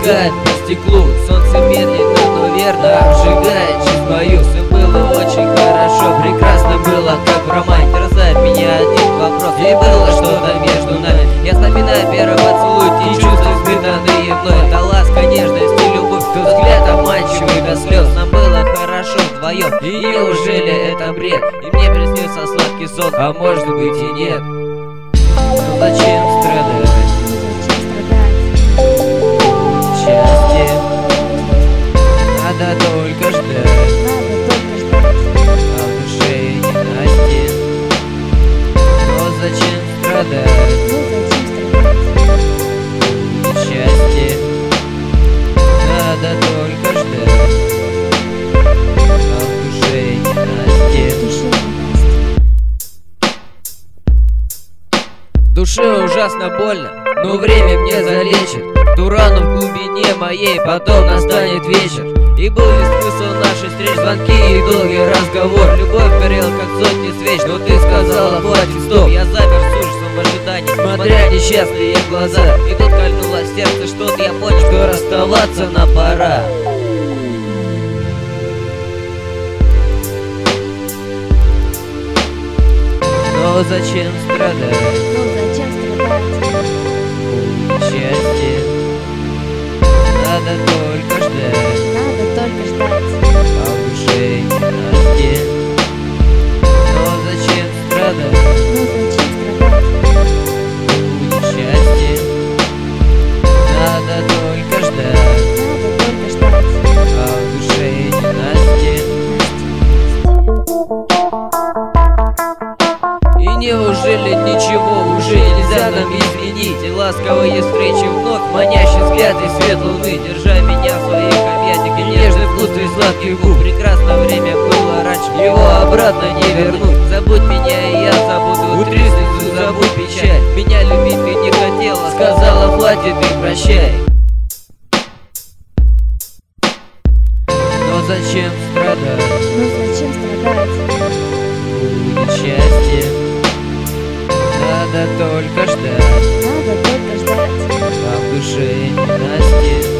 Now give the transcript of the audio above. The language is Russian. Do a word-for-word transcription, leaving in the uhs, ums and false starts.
стекает по стеклу. Солнце медленно, но верно обжигает честь мою. Все было очень хорошо, прекрасно было, как в романе. Терзает меня один вопрос, и было что-то между нами. Я вспоминаю первый поцелуй, те чувства, испытанные мной. Это ласка, нежность и любовь, тот взгляд обманчивый до слез. Нам было хорошо вдвоем, и неужели это бред? И мне приснился сладкий сон, а может быть и нет. Ну зачем страдать? Счастье надо только ждать, а в душе ненастье. Но зачем страдать? Счастье надо только ждать, а в душе ненастье. В душе ужасно больно, но время мне залечит ту рану в глубине моей. Потом настанет вечер, и был ли смысл нашей встреч, звонки и долгий разговор. Любовь горела, как сотни свеч, но ты сказала, хватит, стоп. Я замер с ужасом в ожидании, смотря несчастные глаза. И тут кольнуло в сердце что-то, я понял, что расставаться нам пора. Но зачем страдать? Счастье надо только ждать, а в душе ненастье. Но зачем страдать? Будет счастье надо только ждать, а в душе ненастье. И неужели ничего уже нельзя нам изменить? И ласковые встречи вновь, манящий взгляд и свет луны, держа меня в своих объятиях, и нежный вкус и сладкий губ. Прекрасное время было раньше, его обратно не вернуть. Забудь меня, и я забуду, утри слезу, забудь печаль. Меня любить ты не хотела, сказала, хватит и прощай. Но зачем страдать? Будет счастье надо только ждать, а в душе ненастье.